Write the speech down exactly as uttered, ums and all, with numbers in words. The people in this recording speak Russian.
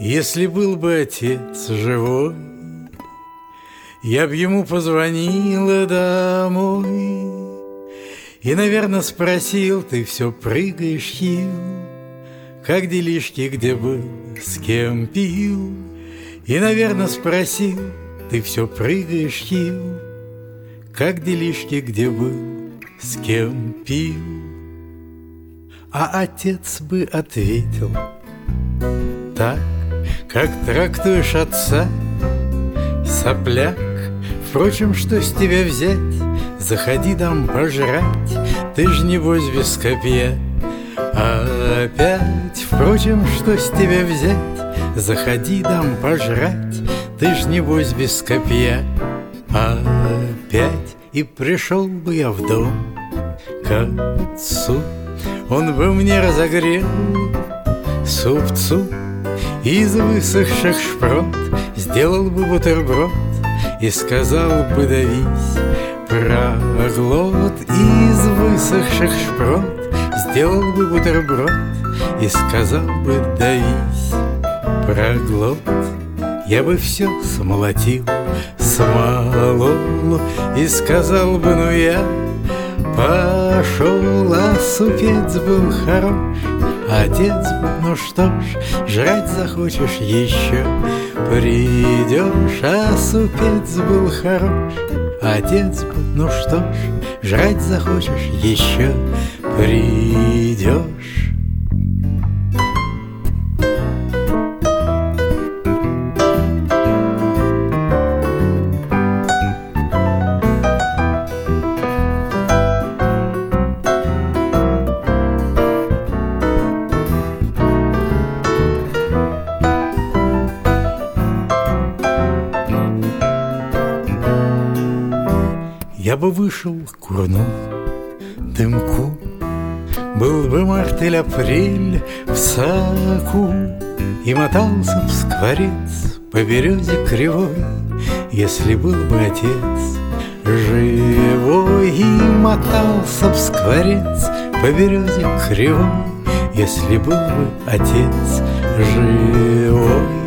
Если был бы отец живой, я б ему позвонила домой и, наверное, спросил: ты все прыгаешь, Хил, как делишки, где был, с кем пил? И, наверное, спросил: ты все прыгаешь, Хил, как делишки, где был, с кем пил? А отец бы ответил так, как трактуешь отца, сопляк. Впрочем, что с тебя взять? Заходи, дам пожрать, ты ж небось без копья. А опять, впрочем, что с тебя взять? Заходи, дам пожрать, ты ж небось без копья. А опять, и пришел бы я в дом к отцу, он бы мне разогрел супцу из высохших шпрот, сделал бы бутерброд и сказал бы: давись, проглот. Из высохших шпрот сделал бы бутерброд и сказал бы: давись, проглот. Я бы все смолотил, смолол и сказал бы: ну я пошел. А супец был хорош, отец бы: ну что ж, жрать захочешь еще, придешь. А супец был хорош, отец бы: ну что ж, жрать захочешь еще, придешь. Я бы вышел, курнул дымку, был бы март или апрель в саку, и мотался б скворец по березе кривой, если был бы отец живой. И мотался б скворец по березе кривой, если был бы отец живой.